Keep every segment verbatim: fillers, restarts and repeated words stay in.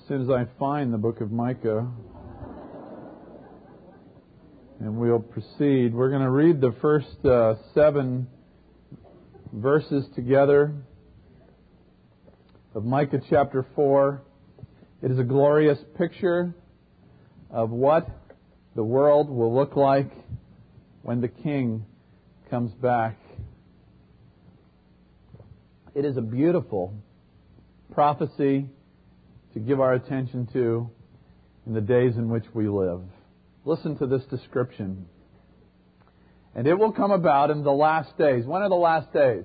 soon as I find the book of Micah, and we'll proceed. We're going to read the first uh, seven verses together of Micah chapter four. It is a glorious picture of what the world will look like when the King comes back. It is a beautiful prophecy to give our attention to in the days in which we live. Listen to this description. And it will come about in the last days. When are the last days?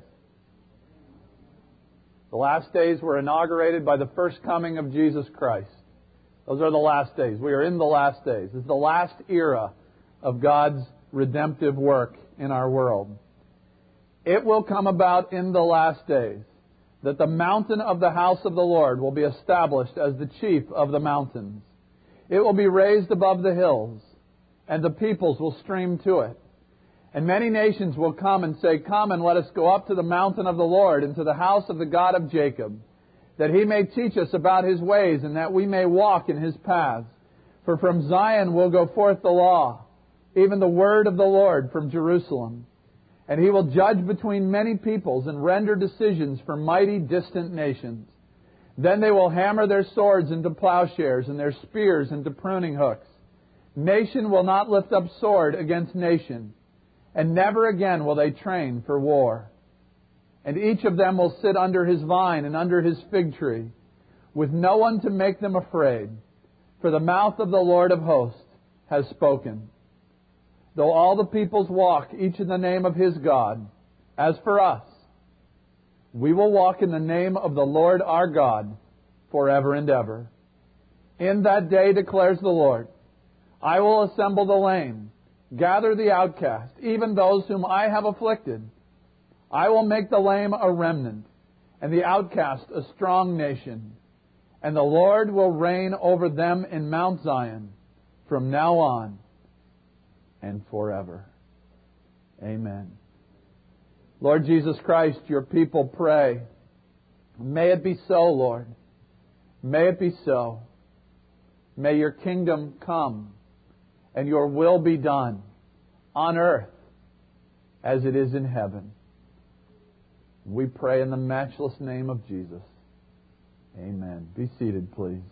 The last days were inaugurated by the first coming of Jesus Christ. Those are the last days. We are in the last days. This is the last era of God's redemptive work in our world. It will come about in the last days that the mountain of the house of the Lord will be established as the chief of the mountains. It will be raised above the hills, and the peoples will stream to it. And many nations will come and say, "Come and let us go up to the mountain of the Lord and to the house of the God of Jacob, that He may teach us about His ways and that we may walk in His paths. For from Zion will go forth the law, even the word of the Lord from Jerusalem. And He will judge between many peoples and render decisions for mighty distant nations. Then they will hammer their swords into plowshares and their spears into pruning hooks. Nation will not lift up sword against nation, and never again will they train for war. And each of them will sit under his vine and under his fig tree, with no one to make them afraid, for the mouth of the Lord of hosts has spoken. Though all the peoples walk, each in the name of his God, as for us, we will walk in the name of the Lord our God forever and ever. In that day, declares the Lord, I will assemble the lame, gather the outcast, even those whom I have afflicted. I will make the lame a remnant, and the outcast a strong nation. And the Lord will reign over them in Mount Zion from now on and forever. Amen. Lord Jesus Christ, your people pray. May it be so, Lord. May it be so. May your kingdom come and your will be done on earth as it is in heaven. We pray in the matchless name of Jesus. Amen. Be seated, please.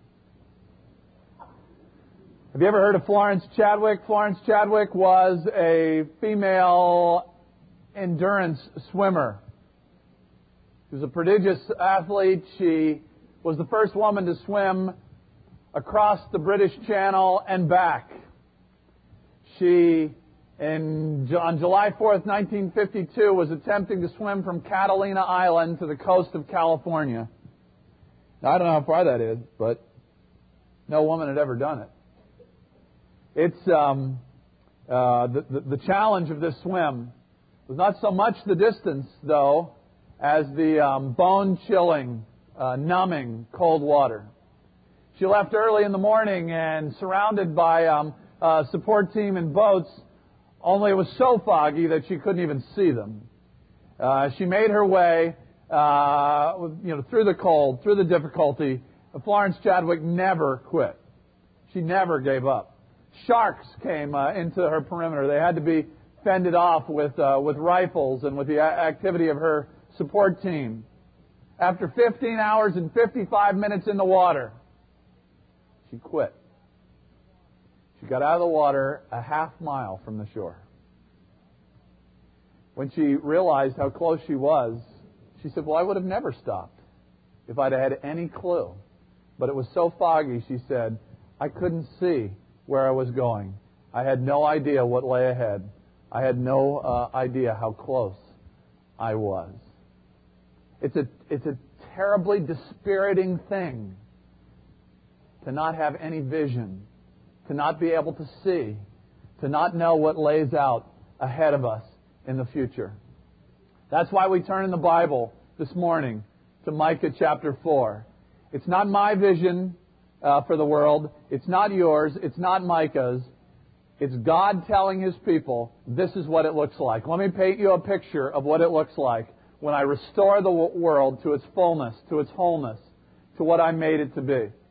Have you ever heard of Florence Chadwick? Florence Chadwick was a female endurance swimmer. She was a prodigious athlete. She was the first woman to swim across the British Channel and back. She, in, on July fourth, nineteen fifty-two, was attempting to swim from Catalina Island to the coast of California. Now, I don't know how far that is, but no woman had ever done it. It's um, uh, the, the, the challenge of this swim was not so much the distance, though, as the um, bone-chilling, uh, numbing cold water. She left early in the morning and surrounded by um, a support team and boats, only it was so foggy that she couldn't even see them. Uh, she made her way uh, you know, through the cold, through the difficulty. Florence Chadwick never quit. She never gave up. Sharks came uh, into her perimeter. They had to be fended off with uh, with rifles and with the activity of her support team. After fifteen hours and fifty-five minutes in the water, she quit. She got out of the water a half mile from the shore. When she realized how close she was, she said, well, I would have never stopped if I'd had any clue. But it was so foggy, she said, I couldn't see where I was going. I had no idea what lay ahead. I had no uh, idea how close I was. It's a, it's a terribly dispiriting thing to not have any vision, to not be able to see, to not know what lays out ahead of us in the future. That's why we turn in the Bible this morning to Micah chapter four. It's not my vision uh, for the world. It's not yours. It's not Micah's. It's God telling His people, this is what it looks like. Let me paint you a picture of what it looks like when I restore the world to its fullness, to its wholeness, to what I made it to be.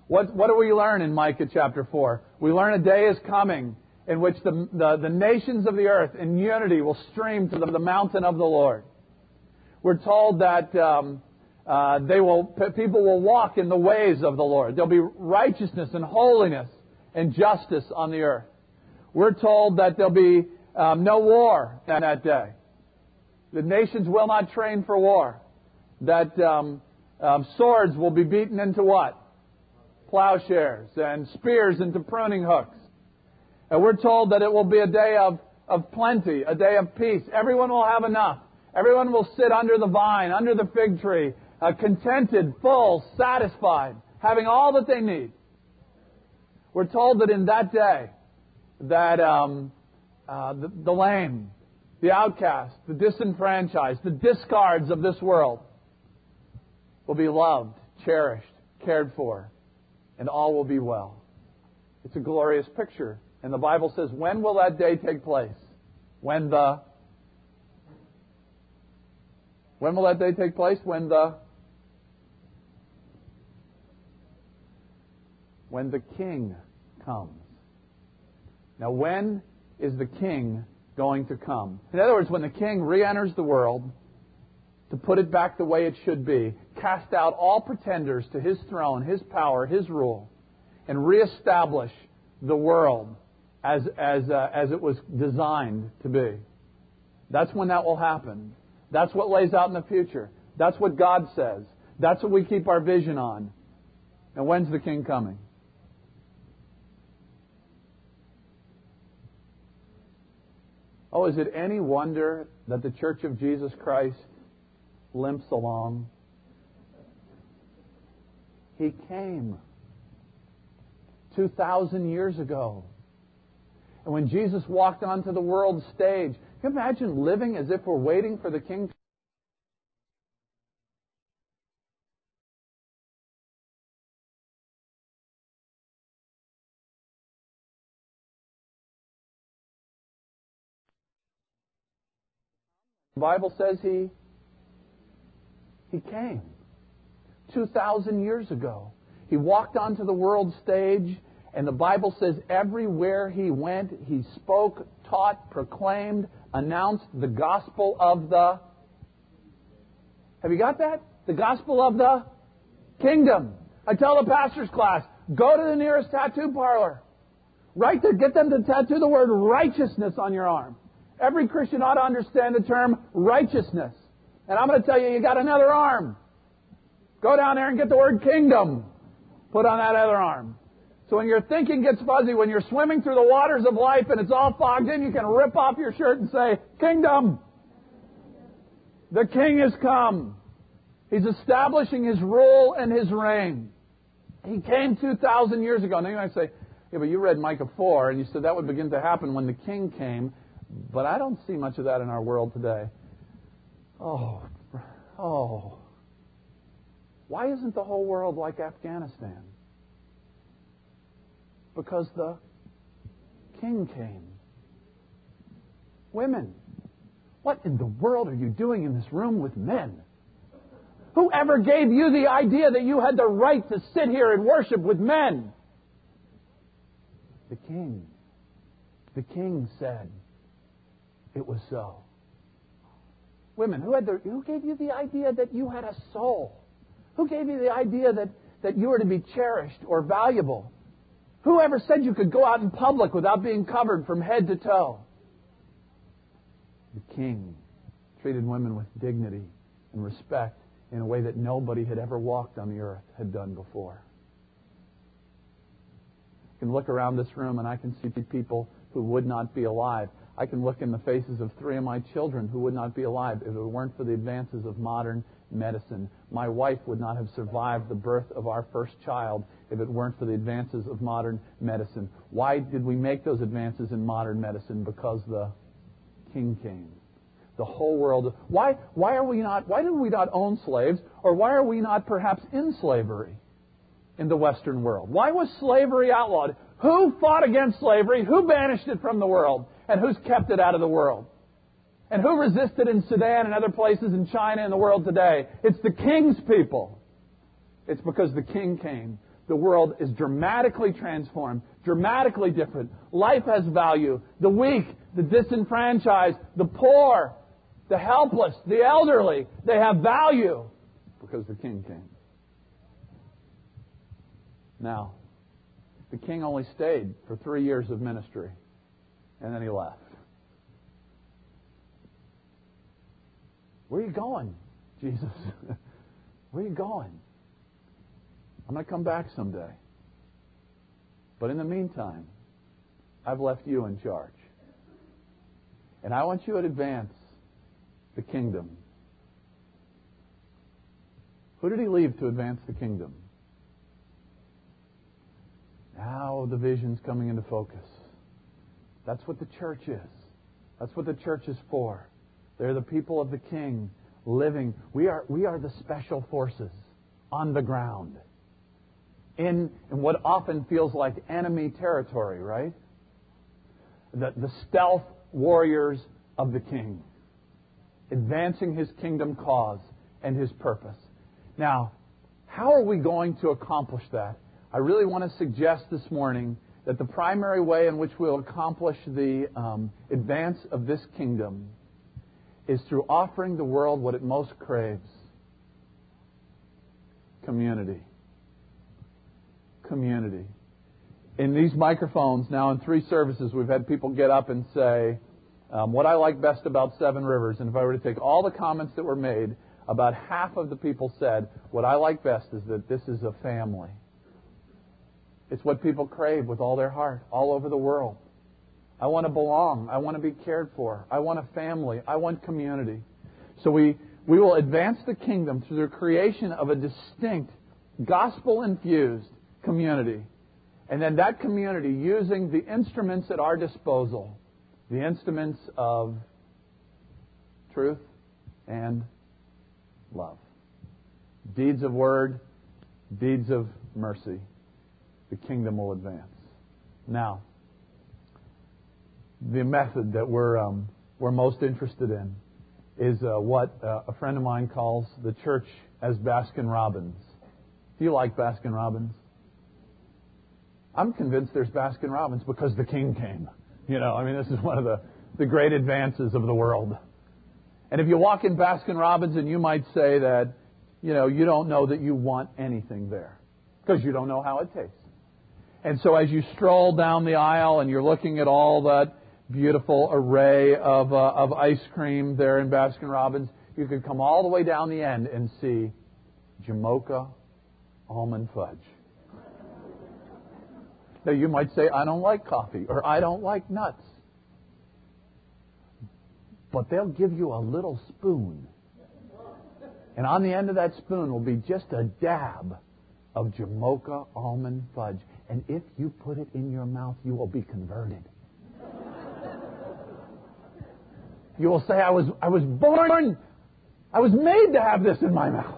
What, what do we learn in Micah chapter four? We learn a day is coming in which the, the, the nations of the earth in unity will stream to the, the mountain of the Lord. We're told that um, uh, they will, people will walk in the ways of the Lord. There'll be righteousness and holiness and justice on the earth. We're told that there'll be um, no war on that day. The nations will not train for war. That um, um, swords will be beaten into what? Plowshares, and spears into pruning hooks. And we're told that it will be a day of, of plenty, a day of peace. Everyone will have enough. Everyone will sit under the vine, under the fig tree, uh, contented, full, satisfied, having all that they need. We're told that in that day, that um, uh, the, the lame, the outcast, the disenfranchised, the discards of this world will be loved, cherished, cared for, and all will be well. It's a glorious picture. And the Bible says, when will that day take place? When the... When will that day take place? When the... When the King comes. Now, when is the King going to come? In other words, when the King re-enters the world to put it back the way it should be, cast out all pretenders to His throne, His power, His rule, and reestablish the world as as uh, as it was designed to be. That's when that will happen. That's what lays out in the future. That's what God says. That's what we keep our vision on. And when's the King coming? Oh, is it any wonder that the Church of Jesus Christ limps along? He came two thousand years ago. And when Jesus walked onto the world stage, can you imagine living as if we're waiting for the King? The Bible says He He came two thousand years ago. He walked onto the world stage, and the Bible says everywhere He went, He spoke, taught, proclaimed, announced the gospel of the... Have you got that? The gospel of the kingdom. I tell the pastor's class, go to the nearest tattoo parlor. Right there, get them to tattoo the word righteousness on your arm. Every Christian ought to understand the term righteousness. And I'm going to tell you, you got another arm. Go down there and get the word kingdom put on that other arm. So when your thinking gets fuzzy, when you're swimming through the waters of life and it's all fogged in, you can rip off your shirt and say, kingdom. The King has come. He's establishing His rule and His reign. He came two thousand years ago. Now you might say, yeah, but you read Micah four and you said that would begin to happen when the King came. But I don't see much of that in our world today. Oh, oh. Why isn't the whole world like Afghanistan? Because the King came. Women, what in the world are you doing in this room with men? Whoever gave you the idea that you had the right to sit here and worship with men? The King. The King said it was so. Women, who had the, who gave you the idea that you had a soul? Who gave you the idea that, that you were to be cherished or valuable? Whoever said you could go out in public without being covered from head to toe? The King treated women with dignity and respect in a way that nobody had ever walked on the earth had done before. I can look around this room and I can see people who would not be alive. I can look in the faces of three of my children who would not be alive if it weren't for the advances of modern medicine. My wife would not have survived the birth of our first child if it weren't for the advances of modern medicine. Why did we make those advances in modern medicine? Because the King came. The whole world. Why, why are we not, why do we not own slaves? Or why are we not perhaps in slavery in the Western world? Why was slavery outlawed? Who fought against slavery? Who banished it from the world? And who's kept it out of the world? And who resisted in Sudan and other places in China and the world today? It's the King's people. It's because the King came. the world is dramatically transformed, dramatically different. Life has value. The weak, the disenfranchised, the poor, the helpless, the elderly, they have value because the King came. Now, the King only stayed for three years of ministry, and then he left. Where are you going, Jesus? Where are you going? I'm going to come back someday. But in the meantime, I've left you in charge. And I want you to advance the kingdom. Who did he leave to advance the kingdom? Now the vision's coming into focus. That's what the church is. That's what the church is for. They're the people of the King living. We are, we are the special forces on the ground in, in what often feels like enemy territory, right? The, the stealth warriors of the King, advancing His kingdom cause and His purpose. Now, how are we going to accomplish that? I really want to suggest this morning that the primary way in which we'll accomplish the um, advance of this kingdom is through offering the world what it most craves. Community. Community. In these microphones, now in three services, we've had people get up and say, um, what I like best about Seven Rivers, and if I were to take all the comments that were made, about half of the people said, what I like best is that this is a family. It's what people crave with all their heart, all over the world. I want to belong. I want to be cared for. I want a family. I want community. So we, we will advance the kingdom through the creation of a distinct, gospel-infused community. And then that community using the instruments at our disposal, the instruments of truth and love. Deeds of word, deeds of mercy. The kingdom will advance. Now, the method that we're um, we're most interested in is uh, what uh, a friend of mine calls the church as Baskin Robbins. Do you like Baskin Robbins? I'm convinced there's Baskin Robbins because the King came. You know, I mean, this is one of the, the great advances of the world. And if you walk in Baskin Robbins, and you might say that, you know, you don't know that you want anything there because you don't know how it tastes. And so as you stroll down the aisle and you're looking at all that beautiful array of uh, of ice cream there in Baskin Robbins, you could come all the way down the end and see Jamocha almond fudge. Now you might say, I don't like coffee, or I don't like nuts. But they'll give you a little spoon. And on the end of that spoon will be just a dab of Jamocha almond fudge. And if you put it in your mouth, you will be converted. You will say, I was, I was born, I was made to have this in my mouth.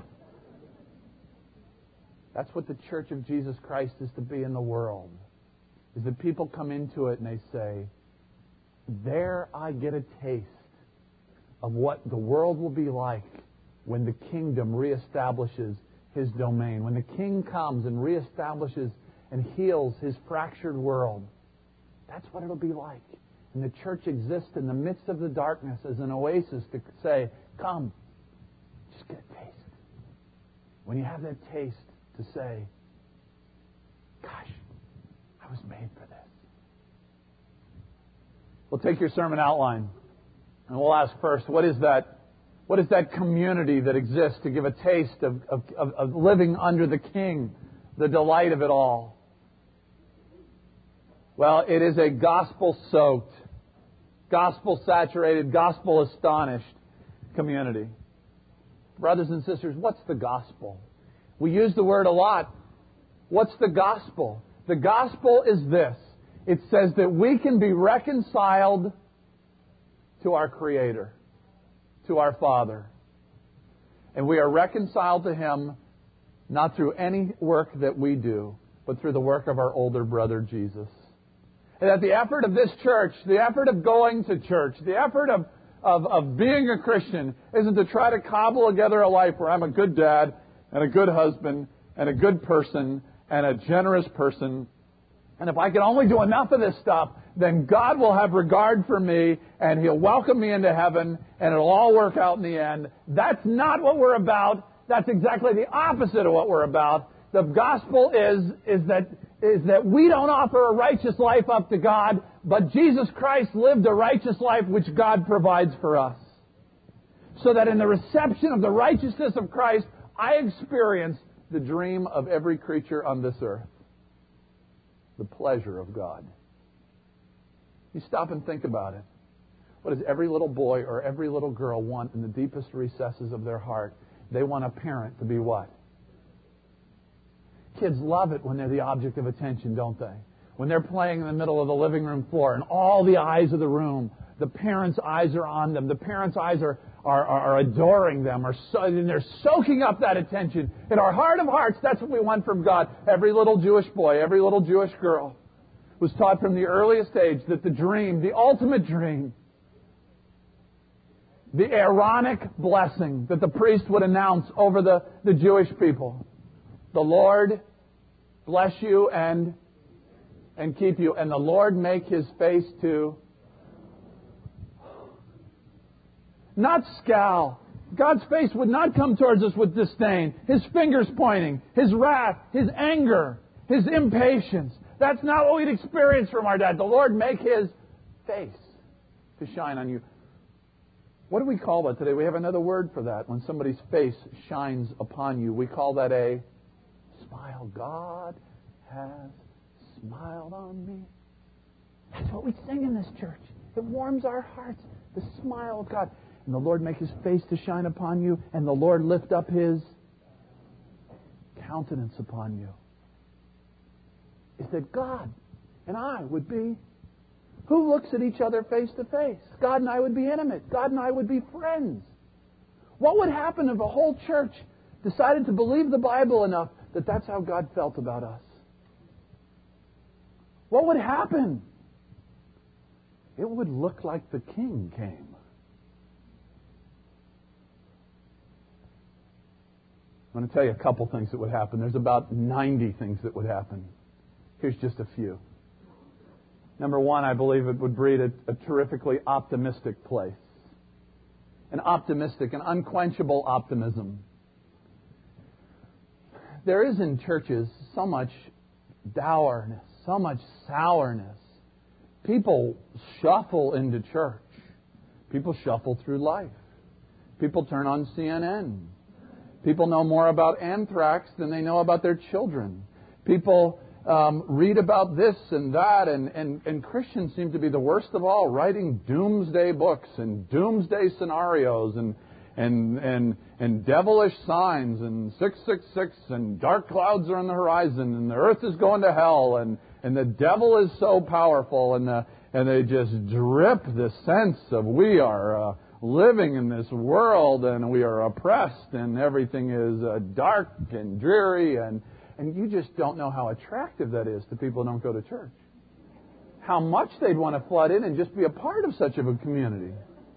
That's what the Church of Jesus Christ is to be in the world. Is that people come into it and they say, there I get a taste of what the world will be like when the kingdom reestablishes His domain. When the King comes and reestablishes and heals His fractured world. That's what it'll be like. And the church exists in the midst of the darkness as an oasis to say, come, just get a taste. When you have that taste, to say, gosh, I was made for this. We'll take your sermon outline and we'll ask first, what is that, what is that community that exists to give a taste of, of, of, of living under the King, the delight of it all? Well, it is a gospel-soaked, gospel-saturated, gospel-astonished community. Brothers and sisters, what's the gospel? We use the word a lot. What's the gospel? The gospel is this. It says that we can be reconciled to our Creator, to our Father. And we are reconciled to Him not through any work that we do, but through the work of our older brother, Jesus. And that the effort of this church, the effort of going to church, the effort of, of, of being a Christian isn't to try to cobble together a life where I'm a good dad and a good husband and a good person and a generous person. And if I can only do enough of this stuff, then God will have regard for me and He'll welcome me into heaven and it'll all work out in the end. That's not what we're about. That's exactly the opposite of what we're about. The gospel is, is that, is that we don't offer a righteous life up to God, but Jesus Christ lived a righteous life which God provides for us. So that in the reception of the righteousness of Christ, I experience the dream of every creature on this earth. The pleasure of God. You stop and think about it. What does every little boy or every little girl want in the deepest recesses of their heart? They want a parent to be what? Kids love it when they're the object of attention, don't they? When they're playing in the middle of the living room floor and all the eyes of the room, the parents' eyes are on them. The parents' eyes are, are, are adoring them. Are so, and they're soaking up that attention. In our heart of hearts, that's what we want from God. Every little Jewish boy, every little Jewish girl was taught from the earliest age that the dream, the ultimate dream, the Aaronic blessing that the priest would announce over the, the Jewish people. The Lord bless you and, and keep you. And the Lord make His face to... Not scowl. God's face would not come towards us with disdain. His fingers pointing. His wrath. His anger. His impatience. That's not what we'd experience from our dad. The Lord make His face to shine on you. What do we call that today? We have another word for that. When somebody's face shines upon you, we call that a smile. God has smiled on me. That's what we sing in this church. It warms our hearts. The smile of God. And the Lord make His face to shine upon you, and the Lord lift up His countenance upon you. Is that God and I would be, who looks at each other face to face? God and I would be intimate. God and I would be friends. What would happen if a whole church decided to believe the Bible enough that that's how God felt about us? What would happen? It would look like the King came. I'm going to tell you a couple things that would happen. There's about ninety things that would happen. Here's just a few. Number one, I believe it would breed a, a terrifically optimistic place. An optimistic, an unquenchable optimism. There is in churches so much dourness, so much sourness. People shuffle into church. People shuffle through life. People turn on C N N. People know more about anthrax than they know about their children. People um, read about this and that, and, and, and Christians seem to be the worst of all, writing doomsday books and doomsday scenarios and and and and devilish signs and six six six and dark clouds are on the horizon and the earth is going to hell and, and the devil is so powerful and the, and they just drip the sense of we are... Uh, living in this world and we are oppressed and everything is uh, dark and dreary and, and you just don't know how attractive that is to people who don't go to church. How much they'd want to flood in and just be a part of such of a community.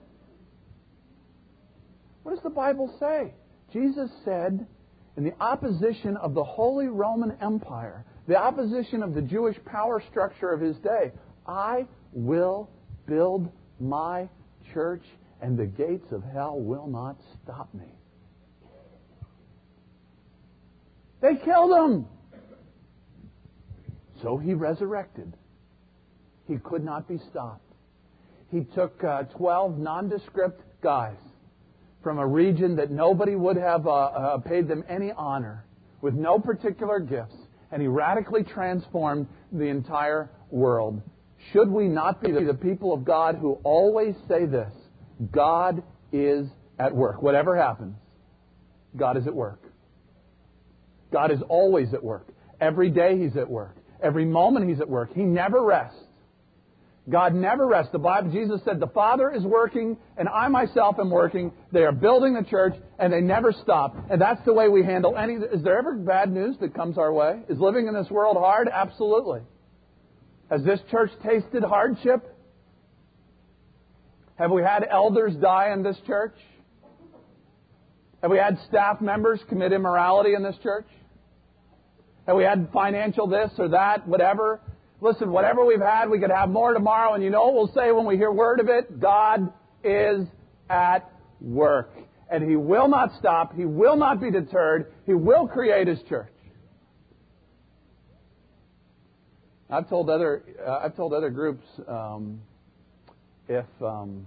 What does the Bible say? Jesus said in the opposition of the Holy Roman Empire, the opposition of the Jewish power structure of His day, I will build my church and the gates of hell will not stop me. They killed Him. So He resurrected. He could not be stopped. He took uh, twelve nondescript guys from a region that nobody would have uh, uh, paid them any honor, with no particular gifts, and He radically transformed the entire world. Should we not be the people of God who always say this? God is at work. Whatever happens, God is at work. God is always at work. Every day He's at work. Every moment He's at work. He never rests. God never rests. The Bible, Jesus said, the Father is working and I myself am working. They are building the church and they never stop. And that's the way we handle any... Is there ever bad news that comes our way? Is living in this world hard? Absolutely. Has this church tasted hardship? Have we had elders die in this church? Have we had staff members commit immorality in this church? and we had financial this or that, whatever. Listen, whatever we've had, we could have more tomorrow. And you know what we'll say when we hear word of it? God is at work. And He will not stop. He will not be deterred. He will create His church. I've told other uh, I've told other groups um, if um,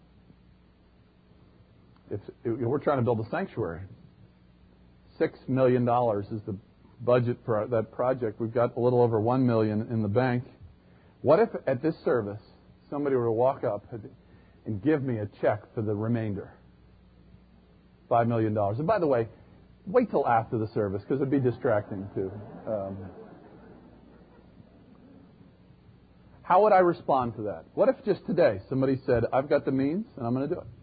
if if we're trying to build a sanctuary, six million dollars is the budget for that project. We've got a little over one million in the bank. What if at this service somebody were to walk up and give me a check for the remainder, five million dollars? And by the way, wait till after the service because it'd be distracting too. Um, how would I respond to that? What if just today somebody said, "I've got the means and I'm going to do it"?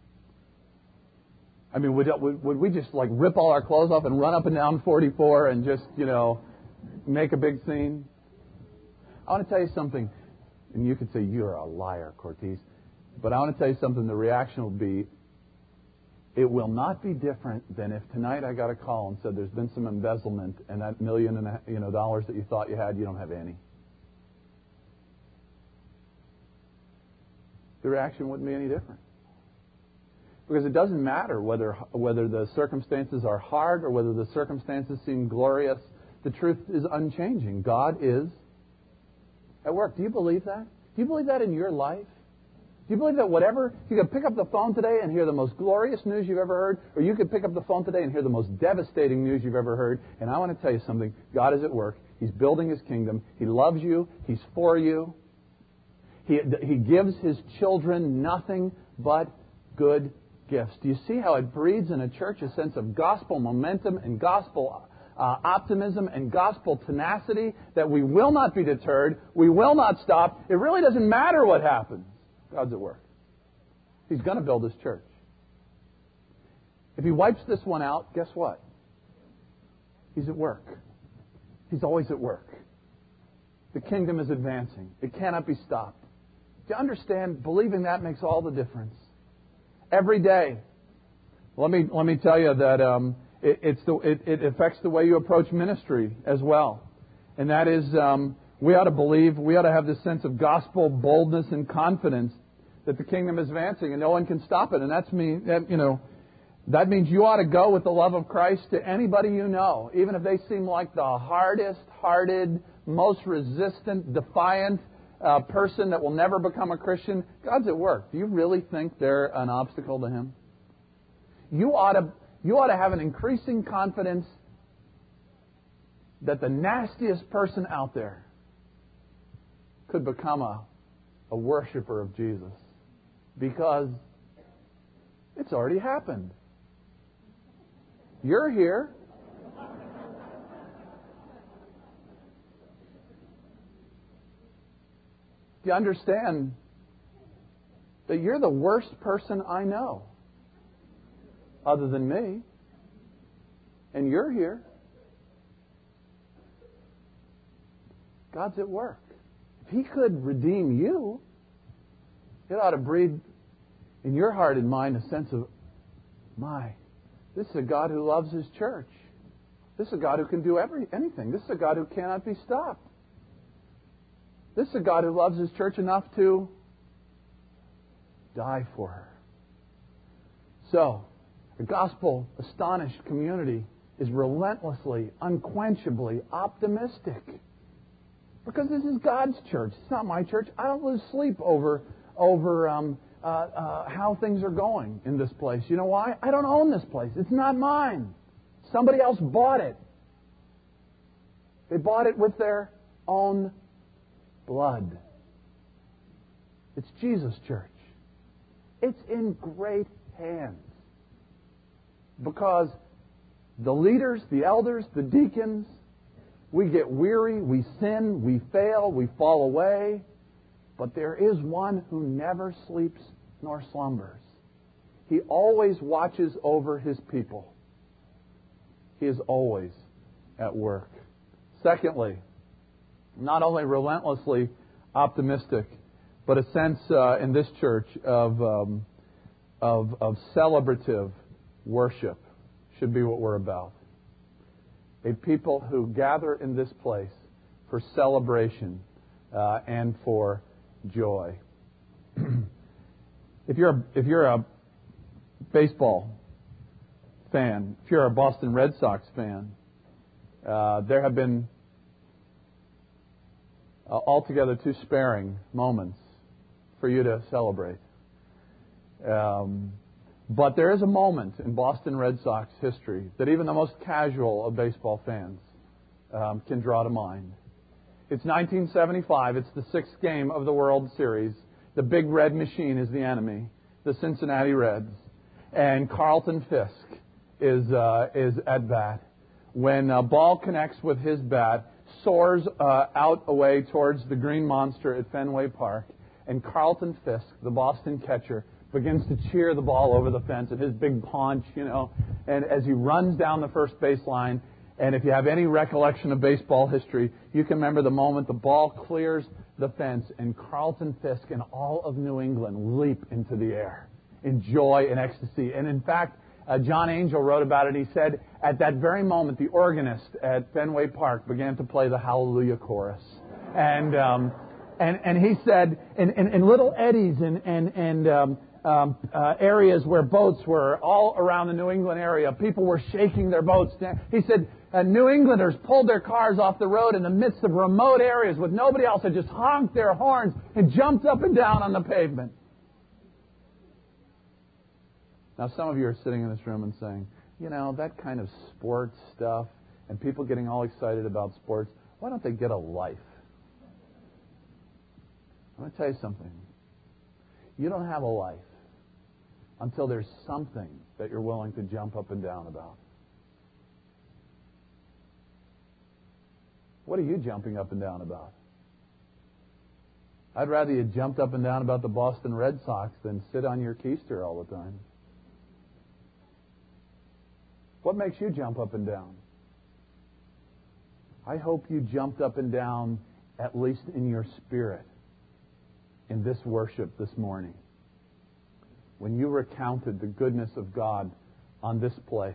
I mean, would, would would we just like rip all our clothes off and run up and down forty-four and just, you know, make a big scene? I want to tell you something, and you could say, "You're a liar, Cortez," but I want to tell you something. The reaction will be, it will not be different than if tonight I got a call and said there's been some embezzlement and that million and a, you know dollars that you thought you had, you don't have any. The reaction wouldn't be any different. Because it doesn't matter whether whether the circumstances are hard or whether the circumstances seem glorious. The truth is unchanging. God is at work. Do you believe that? Do you believe that in your life? Do you believe that whatever, you could pick up the phone today and hear the most glorious news you've ever heard, or you could pick up the phone today and hear the most devastating news you've ever heard, and I want to tell you something. God is at work. He's building His kingdom. He loves you. He's for you. He, he gives His children nothing but good gifts. Do you see how it breeds in a church a sense of gospel momentum and gospel uh, optimism and gospel tenacity that we will not be deterred, we will not stop. It really doesn't matter what happens. God's at work. He's going to build His church. If He wipes this one out, guess what? He's at work. He's always at work. The kingdom is advancing. It cannot be stopped. Do you understand? Believing that makes all the difference. Every day. Let me let me tell you that um, it, it's the, it, it affects the way you approach ministry as well, and that is um, we ought to believe, we ought to have this sense of gospel boldness and confidence that the kingdom is advancing and no one can stop it. And that's me. That, you know, that means you ought to go with the love of Christ to anybody you know, even if they seem like the hardest-hearted, most resistant, defiant Uh, person that will never become a Christian. God's at work. Do you really think they're an obstacle to Him? You ought to, you ought to have an increasing confidence that the nastiest person out there could become a, a worshiper of Jesus because it's already happened. You're here. Do you understand that you're the worst person I know other than me? And you're here. God's at work. If He could redeem you, it ought to breed in your heart and mind a sense of, my, this is a God who loves His church. This is a God who can do every anything. This is a God who cannot be stopped. This is a God who loves His church enough to die for her. So, a gospel-astonished community is relentlessly, unquenchably optimistic. Because this is God's church. It's not my church. I don't lose sleep over, over um, uh, uh, how things are going in this place. You know why? I don't own this place. It's not mine. Somebody else bought it. They bought it with their own blood. It's Jesus' church. It's in great hands. Because the leaders, the elders, the deacons, we get weary, we sin, we fail, we fall away. But there is one who never sleeps nor slumbers. He always watches over His people. He is always at work. Secondly, not only relentlessly optimistic, but a sense uh, in this church of, um, of of celebrative worship should be what we're about. a people who gather in this place for celebration uh, and for joy. If you're a, if you're a baseball fan, if you're a Boston Red Sox fan, uh, there have been uh, altogether too sparing moments for you to celebrate. Um, but there is a moment in Boston Red Sox history that even the most casual of baseball fans um, can draw to mind. It's nineteen seventy-five. It's the sixth game of the World Series. The big red machine is the enemy, the Cincinnati Reds. And Carlton Fisk is uh, is at bat. When a ball connects with his bat, soars uh, out away towards the Green Monster at Fenway Park, and Carlton Fisk, the Boston catcher, begins to cheer the ball over the fence at his big paunch, you know, and as he runs down the first baseline. And if you have any recollection of baseball history, you can remember the moment the ball clears the fence and Carlton Fisk and all of New England leap into the air in joy and ecstasy. And in fact, uh, John Angel wrote about it. He said, at that very moment, the organist at Fenway Park began to play the Hallelujah Chorus. And um, and and he said, in, in, in little eddies and, and, and um, Um, uh, areas where boats were all around the New England area. People were shaking their boats. He said uh, New Englanders pulled their cars off the road in the midst of remote areas with nobody else and just honked their horns and jumped up and down on the pavement. Now, some of you are sitting in this room and saying, you know, that kind of sports stuff and people getting all excited about sports, why don't they get a life? I'm going to tell you something. You don't have a life until there's something that you're willing to jump up and down about. What are you jumping up and down about? I'd rather you jumped up and down about the Boston Red Sox than sit on your keister all the time. What makes you jump up and down? I hope you jumped up and down, at least in your spirit, in this worship this morning, when you recounted the goodness of God on this place.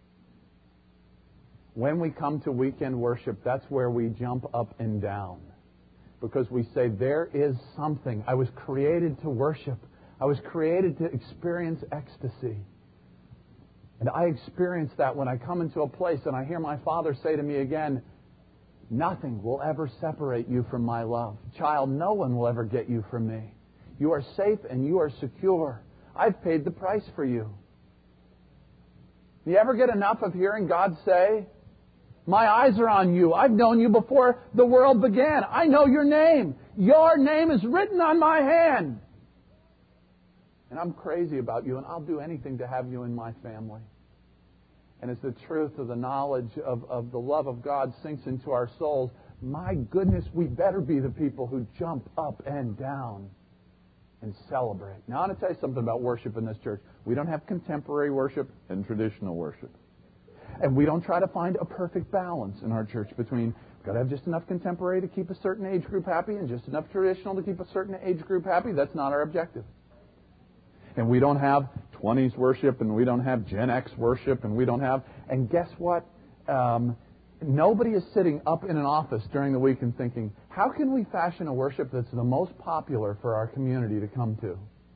When we come to weekend worship, that's where we jump up and down, because we say, there is something. I was created to worship. I was created to experience ecstasy. And I experience that when I come into a place and I hear my Father say to me again, nothing will ever separate you from my love. Child, no one will ever get you from me. You are safe and you are secure. I've paid the price for you. You ever get enough of hearing God say, my eyes are on you. I've known you before the world began. I know your name. Your name is written on my hand. And I'm crazy about you, and I'll do anything to have you in my family. And as the truth of the knowledge of, of the love of God sinks into our souls, my goodness, we better be the people who jump up and down and celebrate. Now, I want to tell you something about worship in this church. We don't have contemporary worship and traditional worship. And we don't try to find a perfect balance in our church between we've got to have just enough contemporary to keep a certain age group happy and just enough traditional to keep a certain age group happy. That's not our objective. And we don't have twenties worship, and we don't have Gen X worship, and we don't have... And guess what? Um, nobody is sitting up in an office during the week and thinking, how can we fashion a worship that's the most popular for our community to come to?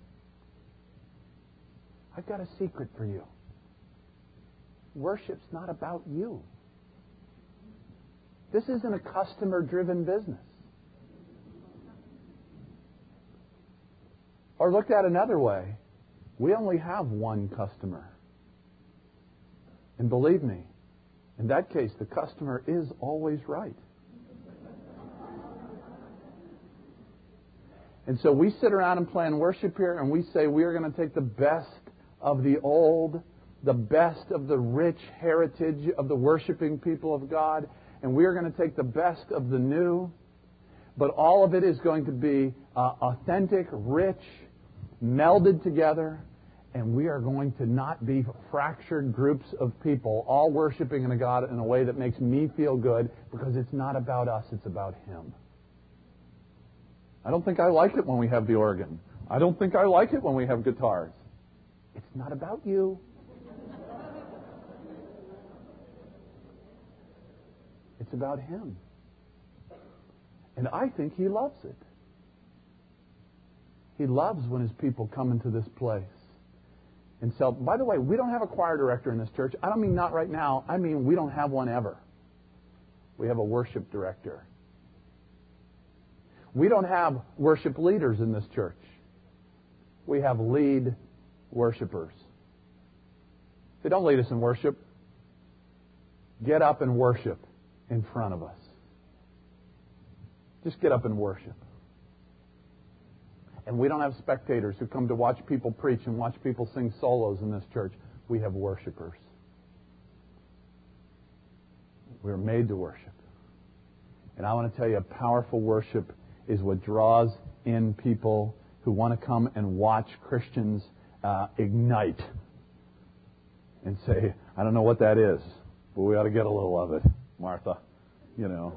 I've got a secret for you. Worship's not about you. This isn't a customer-driven business. Or looked at another way, we only have one customer. And believe me, in that case, the customer is always right. And so we sit around and plan worship here, and we say we are going to take the best of the old, the best of the rich heritage of the worshiping people of God, and we are going to take the best of the new, but all of it is going to be uh, authentic, rich, melded together, and we are going to not be fractured groups of people all worshiping in a God in a way that makes me feel good, because it's not about us, it's about Him. I don't think I like it when we have the organ. I don't think I like it when we have guitars. It's not about you. It's about Him. And I think He loves it. He loves when His people come into this place. And so, by the way, we don't have a choir director in this church. I don't mean not right now. I mean we don't have one ever. We have a worship director. We don't have worship leaders in this church. We have lead worshipers. They don't lead us in worship. Get up and worship in front of us. Just get up and worship. And we don't have spectators who come to watch people preach and watch people sing solos in this church. We have worshipers. We're made to worship. And I want to tell you, powerful worship is what draws in people who want to come and watch Christians uh, ignite and say, I don't know what that is, but we ought to get a little of it, Martha, you know.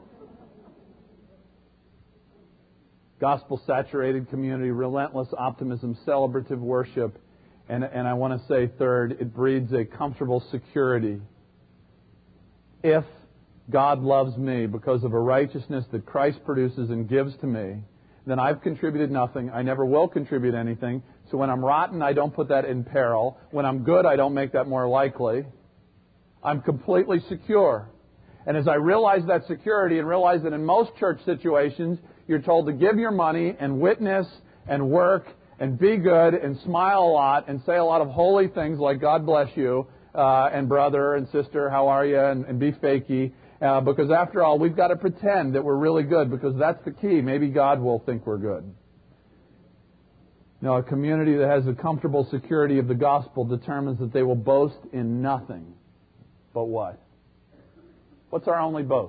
Gospel-saturated community, relentless optimism, celebrative worship. And, and I want to say, third, it breeds a comfortable security. If God loves me because of a righteousness that Christ produces and gives to me, then I've contributed nothing. I never will contribute anything. So when I'm rotten, I don't put that in peril. When I'm good, I don't make that more likely. I'm completely secure. And as I realize that security and realize that in most church situations, you're told to give your money and witness and work and be good and smile a lot and say a lot of holy things like God bless you uh, and brother and sister, how are you, and, and be fakey. Uh, because after all, we've got to pretend that we're really good because that's the key. Maybe God will think we're good. Now, a community that has a comfortable security of the gospel determines that they will boast in nothing. But what? What's our only boast?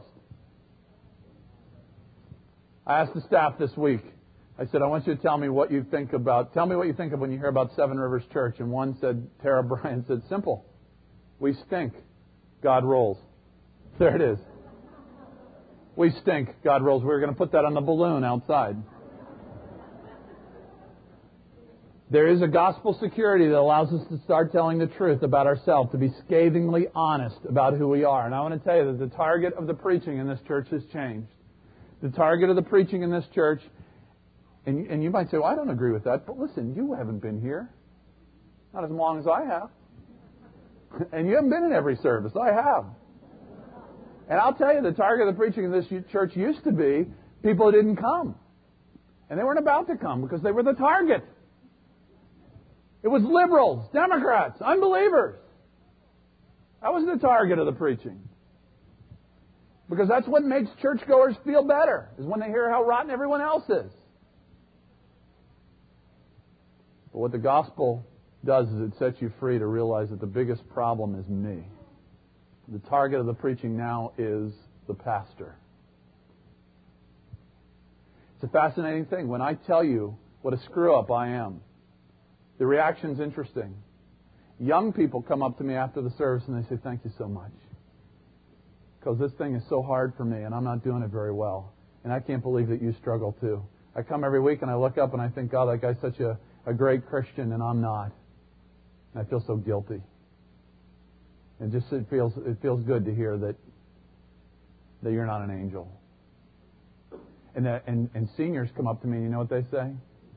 I asked the staff this week, I said, I want you to tell me what you think about, tell me what you think of when you hear about Seven Rivers Church. And one said, Tara Bryan said, simple. We stink. God rolls. There it is. We stink. God rolls. We were going to put that on the balloon outside. There is a gospel security that allows us to start telling the truth about ourselves, to be scathingly honest about who we are. And I want to tell you that the target of the preaching in this church has changed. The target of the preaching in this church, and, and you might say, well, I don't agree with that, but listen, you haven't been here. Not as long as I have. And you haven't been in every service. I have. And I'll tell you, the target of the preaching in this church used to be people who didn't come. And they weren't about to come because they were the target. It was liberals, Democrats, unbelievers. That was the target of the preaching. Because that's what makes churchgoers feel better, is when they hear how rotten everyone else is. But what the gospel does is it sets you free to realize that the biggest problem is me. The target of the preaching now is the pastor. It's a fascinating thing. When I tell you what a screw-up I am, the reaction's interesting. Young people come up to me after the service and they say, thank you so much. Because this thing is so hard for me and I'm not doing it very well. And I can't believe that you struggle too. I come every week and I look up and I think, God, that guy's such a, a great Christian and I'm not. And I feel so guilty. And just it feels it feels good to hear that that you're not an angel. And that, and, and seniors come up to me and you know what they say?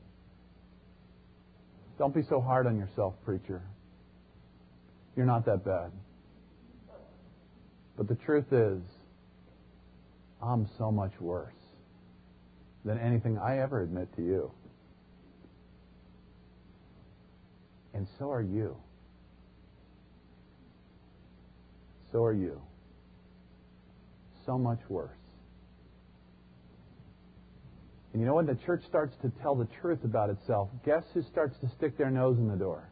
Don't be so hard on yourself, preacher. You're not that bad. But the truth is, I'm so much worse than anything I ever admit to you. And so are you. So are you. So much worse. And you know when the church starts to tell the truth about itself, guess who starts to stick their nose in the door?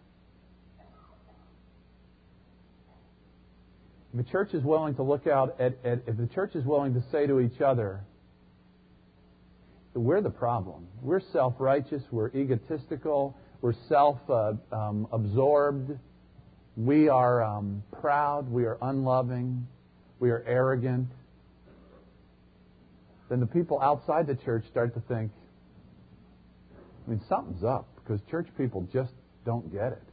If the church is willing to look out at, at if the church is willing to say to each other, we're the problem. We're self-righteous. We're egotistical. We're self-absorbed. Uh, um, we are um, proud. We are unloving. We are arrogant. Then the people outside the church start to think, I mean, something's up because church people just don't get it.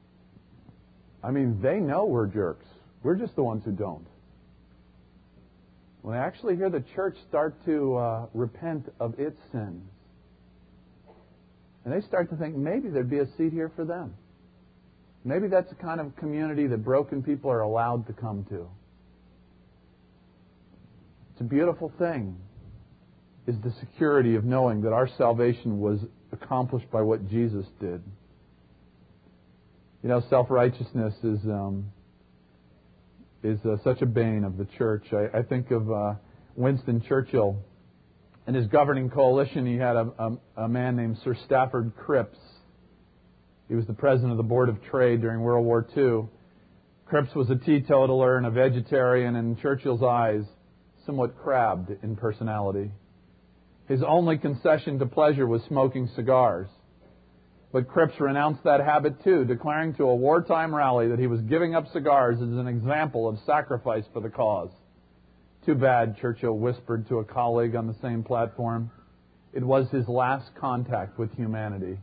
I mean, they know we're jerks. We're just the ones who don't. when they actually hear the church start to uh, repent of its sins, and they start to think maybe there'd be a seat here for them. Maybe that's the kind of community that broken people are allowed to come to. It's a beautiful thing, is the security of knowing that our salvation was accomplished by what Jesus did. You know, self-righteousness is um, is uh, such a bane of the church. I, I think of uh, Winston Churchill. In his governing coalition, he had a, a, a man named Sir Stafford Cripps. He was the president of the Board of Trade during World War Two. Cripps was a teetotaler and a vegetarian, and in Churchill's eyes, somewhat crabbed in personality. His only concession to pleasure was smoking cigars. But Cripps renounced that habit too, declaring to a wartime rally that he was giving up cigars as an example of sacrifice for the cause. Too bad, Churchill whispered to a colleague on the same platform. It was his last contact with humanity.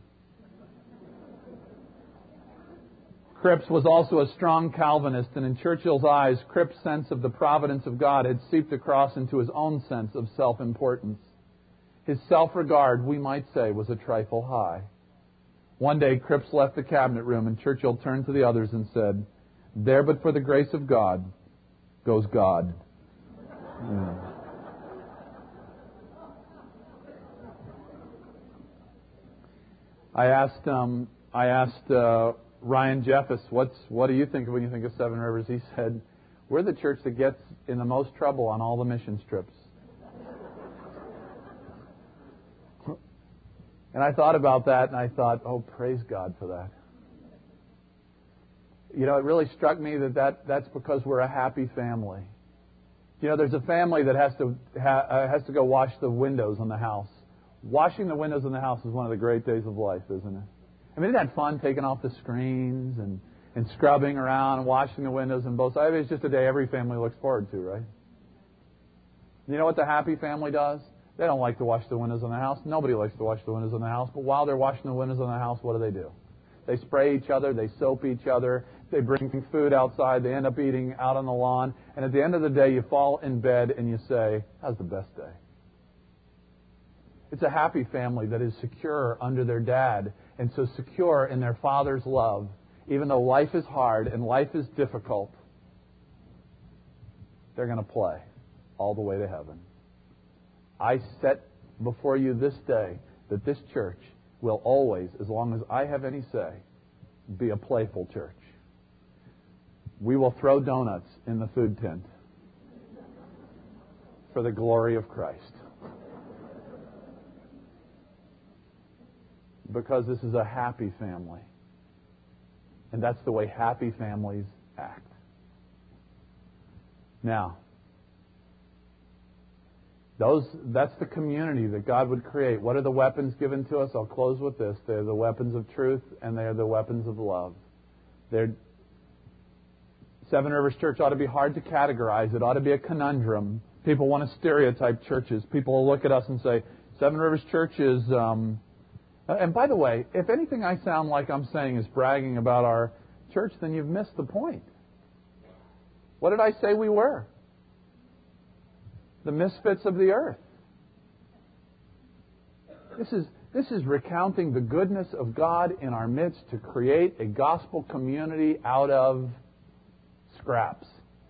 Cripps was also a strong Calvinist, and in Churchill's eyes, Cripps' sense of the providence of God had seeped across into his own sense of self-importance. His self-regard, we might say, was a trifle high. One day, Cripps left the cabinet room, and Churchill turned to the others and said, "There but for the grace of God goes God." Yeah. I asked um, I asked uh, Ryan Jeffess, "What's what do you think when you think of Seven Rivers?" He said, "We're the church that gets in the most trouble on all the mission trips." And I thought about that, and I thought, oh, praise God for that. You know, it really struck me that, that that's because we're a happy family. You know, there's a family that has to ha, uh, has to go wash the windows in the house. Washing the windows in the house is one of the great days of life, isn't it? I mean, isn't that fun, taking off the screens and, and scrubbing around and washing the windows and both sides? I mean, it's just a day every family looks forward to, right? You know what the happy family does? They don't like to wash the windows in the house. Nobody likes to wash the windows in the house. But while they're washing the windows in the house, what do they do? They spray each other. They soap each other. They bring food outside. They end up eating out on the lawn. And at the end of the day, you fall in bed and you say, "How's the best day?" It's a happy family that is secure under their dad and so secure in their father's love, even though life is hard and life is difficult. They're going to play all the way to heaven. I set before you this day that this church will always, as long as I have any say, be a playful church. We will throw donuts in the food tent for the glory of Christ. Because this is a happy family. And that's the way happy families act. Now, Those, that's the community that God would create. What are the weapons given to us? I'll close with this. They're the weapons of truth, and they're the weapons of love. They're, Seven Rivers Church ought to be hard to categorize. It ought to be a conundrum. People want to stereotype churches. People will look at us and say, Seven Rivers Church is... Um, and by the way, if anything I sound like I'm saying is bragging about our church, then you've missed the point. What did I say we were? The misfits of the earth. This is, this is recounting the goodness of God in our midst to create a gospel community out of scraps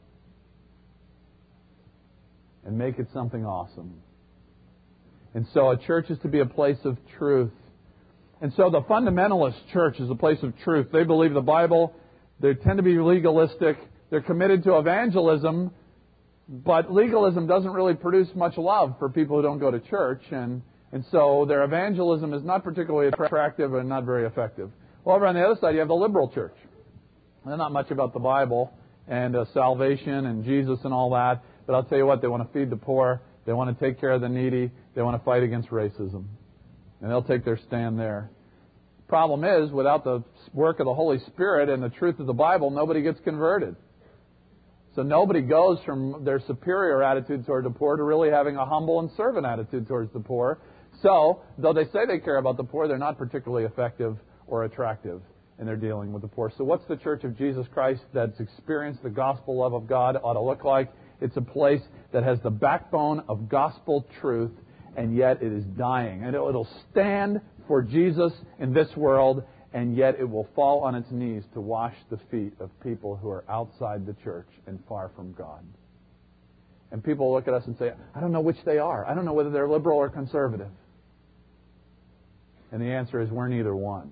and make it something awesome. And so a church is to be a place of truth. And so the fundamentalist church is a place of truth. They believe the Bible. They tend to be legalistic. They're committed to evangelism. But legalism doesn't really produce much love for people who don't go to church, and, and so their evangelism is not particularly attractive and not very effective. Well, over on the other side, you have the liberal church. They're not much about the Bible and uh, salvation and Jesus and all that, but I'll tell you what, they want to feed the poor, they want to take care of the needy, they want to fight against racism, and they'll take their stand there. Problem is, without the work of the Holy Spirit and the truth of the Bible, nobody gets converted. So nobody goes from their superior attitude toward the poor to really having a humble and servant attitude towards the poor. So, though they say they care about the poor, they're not particularly effective or attractive in their dealing with the poor. So what's the Church of Jesus Christ that's experienced the gospel love of God ought to look like? It's a place that has the backbone of gospel truth, and yet it is dying. And it'll stand for Jesus in this world, and yet it will fall on its knees to wash the feet of people who are outside the church and far from God. And people look at us and say, I don't know which they are. I don't know whether they're liberal or conservative. And the answer is, we're neither one.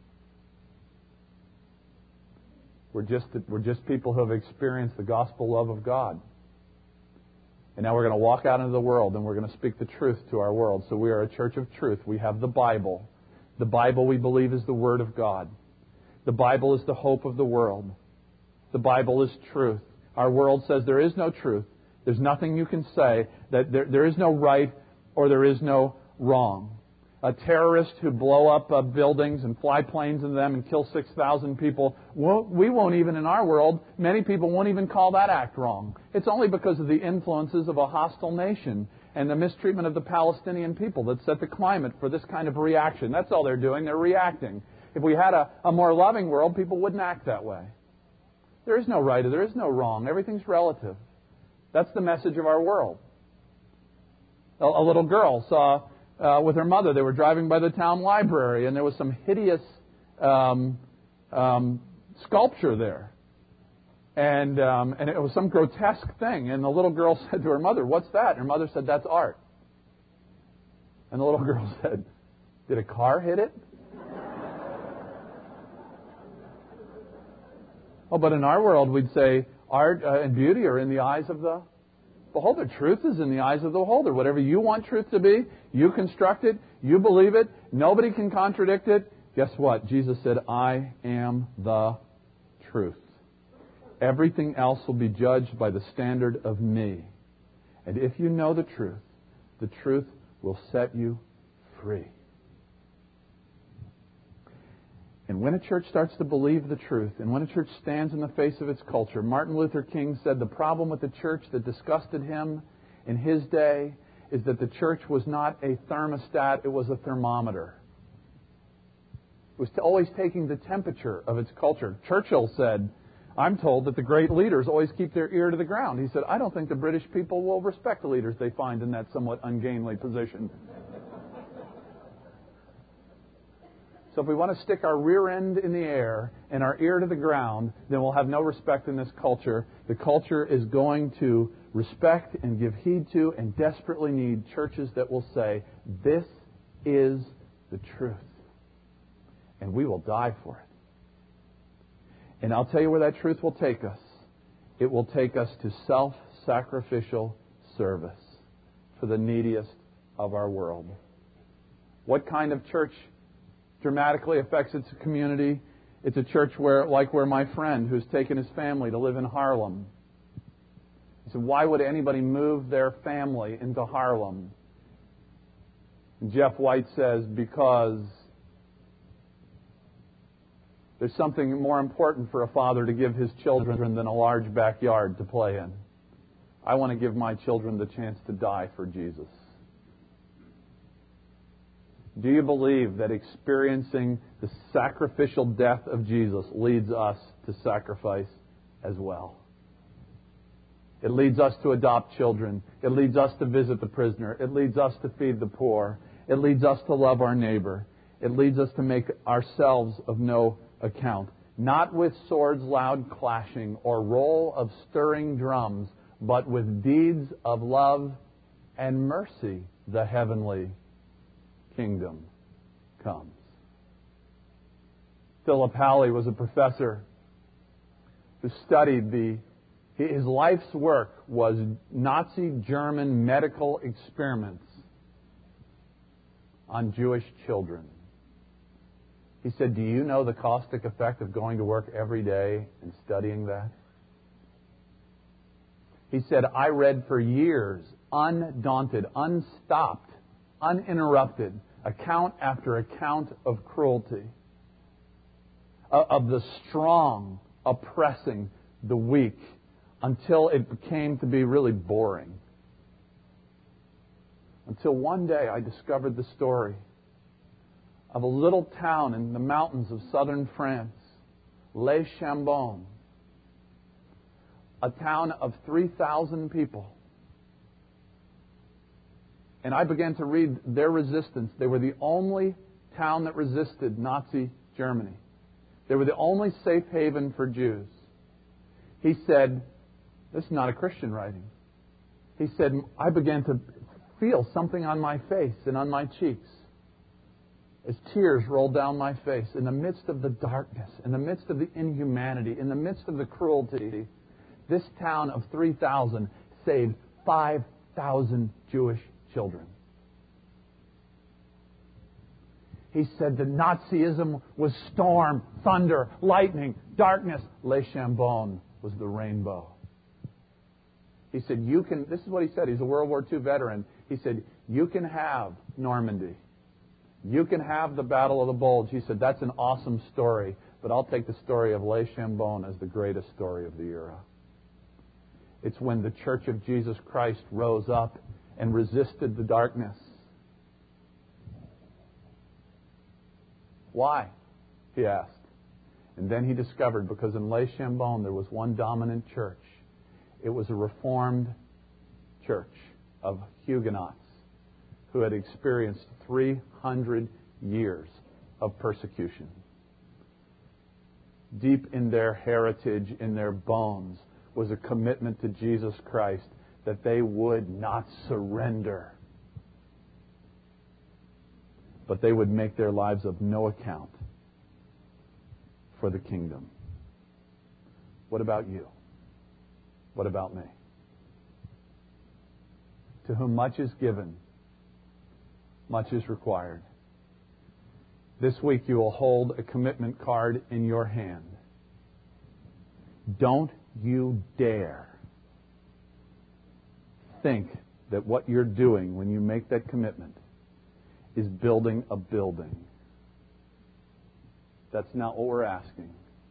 We're just, we're just people who have experienced the gospel love of God. And now we're going to walk out into the world and we're going to speak the truth to our world. So we are a church of truth. We have the Bible. The Bible, we believe, is the Word of God. The Bible is the hope of the world. The Bible is truth. Our world says there is no truth. There's nothing you can say, that there, there is no right or there is no wrong. A terrorist who blow up uh, buildings and fly planes into them and kill six thousand people, won't, we won't even, in our world, many people won't even call that act wrong. It's only because of the influences of a hostile nation and the mistreatment of the Palestinian people that set the climate for this kind of reaction. That's all they're doing. They're reacting. If we had a, a more loving world, people wouldn't act that way. There is no right or there is no wrong. Everything's relative. That's the message of our world. A, a little girl saw... Uh, with her mother, they were driving by the town library, and there was some hideous um, um, sculpture there, and um, and it was some grotesque thing. And the little girl said to her mother, "What's that?" And her mother said, "That's art." And the little girl said, "Did a car hit it?" Oh, but in our world, we'd say art uh, and beauty are in the eyes of the beholder. Truth is in the eyes of the beholder. Whatever you want truth to be, you construct it, you believe it, nobody can contradict it. Guess what? Jesus said, I am the truth. Everything else will be judged by the standard of me. And if you know the truth, the truth will set you free. And when a church starts to believe the truth, and when a church stands in the face of its culture, Martin Luther King said the problem with the church that disgusted him in his day is that the church was not a thermostat, it was a thermometer. It was always taking the temperature of its culture. Churchill said, I'm told that the great leaders always keep their ear to the ground. He said, I don't think the British people will respect the leaders they find in that somewhat ungainly position. So if we want to stick our rear end in the air and our ear to the ground, then we'll have no respect in this culture. The culture is going to respect and give heed to and desperately need churches that will say, this is the truth. And we will die for it. And I'll tell you where that truth will take us. It will take us to self-sacrificial service for the neediest of our world. What kind of church dramatically affects its community? It's a church where, like where my friend who's taken his family to live in Harlem. He said, why would anybody move their family into Harlem? And Jeff White says, because there's something more important for a father to give his children than a large backyard to play in. I want to give my children the chance to die for Jesus. Do you believe that experiencing the sacrificial death of Jesus leads us to sacrifice as well? It leads us to adopt children. It leads us to visit the prisoner. It leads us to feed the poor. It leads us to love our neighbor. It leads us to make ourselves of no account. Not with swords loud clashing or roll of stirring drums, but with deeds of love and mercy, the heavenly kingdom comes. Philip Halley was a professor who studied the, his life's work was Nazi German medical experiments on Jewish children. He said, do you know the caustic effect of going to work every day and studying that? He said, I read for years, undaunted, unstopped, uninterrupted, account after account of cruelty, of the strong oppressing the weak, until it became to be really boring. Until one day I discovered the story of a little town in the mountains of southern France, Les Chambon, a town of three thousand people. And I began to read their resistance. They were the only town that resisted Nazi Germany. They were the only safe haven for Jews. He said, this is not a Christian writing. He said, I began to feel something on my face and on my cheeks as tears rolled down my face in the midst of the darkness, in the midst of the inhumanity, in the midst of the cruelty. This town of three thousand saved five thousand Jewish children. He said that Nazism was storm, thunder, lightning, darkness. Le Chambon was the rainbow. He said, you can, this is what he said, he's a World War Two veteran. He said, you can have Normandy. You can have the Battle of the Bulge. He said, that's an awesome story, but I'll take the story of Le Chambon as the greatest story of the era. It's when the Church of Jesus Christ rose up and resisted the darkness. Why? He asked. And then he discovered, because in Le Chambon there was one dominant church. It was a Reformed church of Huguenots who had experienced three hundred years of persecution. Deep in their heritage, in their bones, was a commitment to Jesus Christ that they would not surrender, but they would make their lives of no account for the kingdom. What about you? What about me? To whom much is given, much is required. This week you will hold a commitment card in your hand. Don't you dare think that what you're doing when you make that commitment is building a building. That's not what we're asking.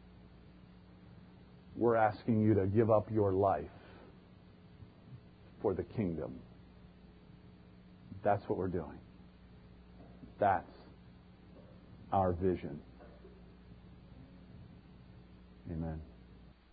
We're asking you to give up your life for the kingdom. That's what we're doing. That's our vision. Amen.